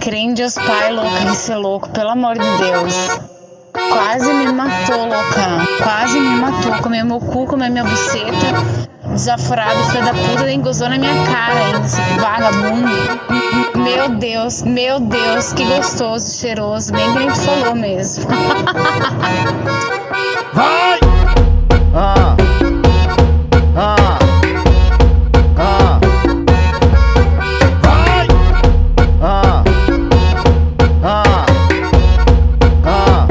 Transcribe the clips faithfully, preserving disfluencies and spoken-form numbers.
Crê em Deus Pai, louca de ser louco, pelo amor de Deus. Quase me matou, louca. Quase me matou. Comeu meu cu, comeu minha buceta. Desaforado, filho da puta, nem gozou na minha cara ainda, esse vagabundo. Meu Deus, meu Deus, que gostoso, cheiroso. Bem que a gente falou mesmo. Vai! Ah! Ah! Ah! Vai! Ah! Ah! Ah!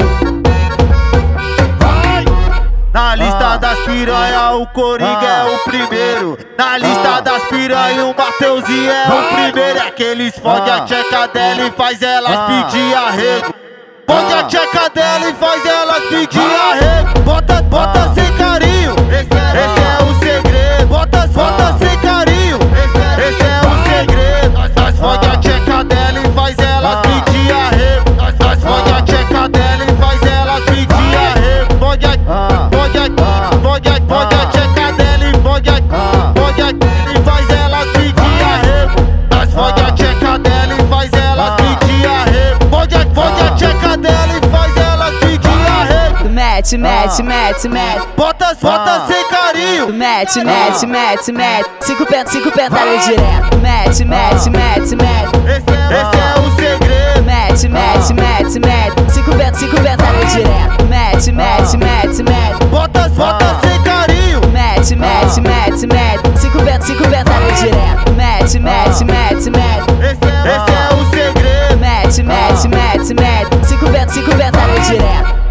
Vai! Na lista das piranha o Coringa é o primeiro. Na lista das piranha o Mateuzinho é o primeiro. É que eles fodem a tcheca dela e faz elas pedir arrego. Fode a tcheca dela e faz elas pedir arrego. Bota, bota sem carinho, esse é o segredo. Bota, bota sem carinho, esse é o segredo. Nós, nós fode a tcheca dela e faz elas pedir arrego. Nós, nós fode a tcheca dela e faz elas pedir arrego. Fode a, fode a, fode a, fode a tcheca dela e fode a, fode a e faz elas pedir arrego. Nós fode a tcheca dela e faz elas pedir arrego. Fode a, fode a tcheca dela e faz elas pedir arrego. Mete, mete, mete, mete. Bota, bota sem carinho. Mete, mete, mete, mete. Cinco pentas, cinco pentas direto. Mete, mete, mete, mete. Esse, esse é o segredo. Mete, mete, mete, mete. Cinco pentas, cinco pentas direto. Mete, mete, mete, mete. Bota, bota sem carinho. Mete, mete, mete, mete. Cinco pentas, cinco pentas direto. Mete, mete, mete, mete. Esse, esse é o segredo. Mete, mete, mete, mete. Cinco pentas, cinco pentas direto.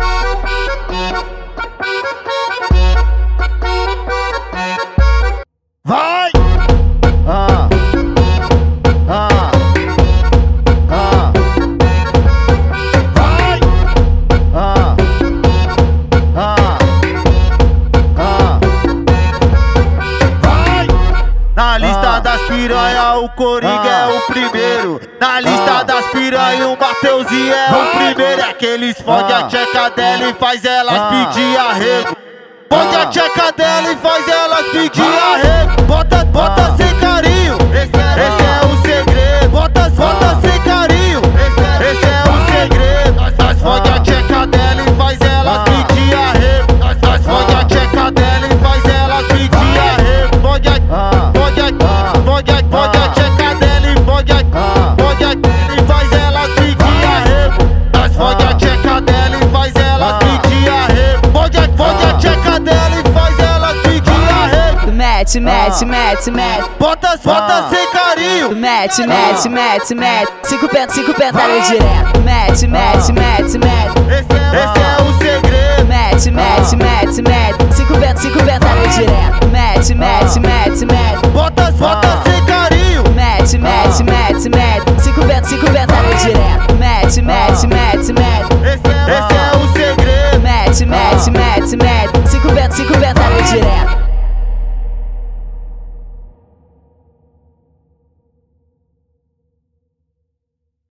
Vai! Ah! Ah! Ah! Vai! Ah! Ah! Ah! Vai! Na lista das piranha o Coringa é o primeiro. Na lista das piranha o Mateuzinho é o primeiro. É que eles fodem a tcheca dela e faz elas pedir arrego. Fode a tcheca dela e faz elas pedir arrego. Bota, bota sem carinho, esse é o segredo. Bota, bota sem carinho, esse é o segredo. Nós, nós fode a tcheca dela e faz elas pedir arrego. Nós, nós fode a tcheca dela e faz elas pedir arrego. Fode a, fode a, fode a, fode a tcheca dela e fode a, fode a e faz elas pedir arrego. Nós fode a tcheca dela e faz elas pedir arrego. Fode a, fode a tcheca dela e faz elas pedir arrego. Mete, mete, mete, mete. Bota, bota sem carinho. Mete, mete, mete, mete. Cinco pentas, cinco pentas direto. Mete, mete, mete, mete. Esse, esse é o segredo. Mete, mete, mete, mete. Cinco pentas, cinco pentas direto. Mete, mete, mete, mete. Bota, bota sem carinho. Mete, mete, mete, mete. Cinco pentas, cinco pentas direto. Mete, mete, mete, mete. Esse, esse é o segredo. Mete, mete, mete, mete.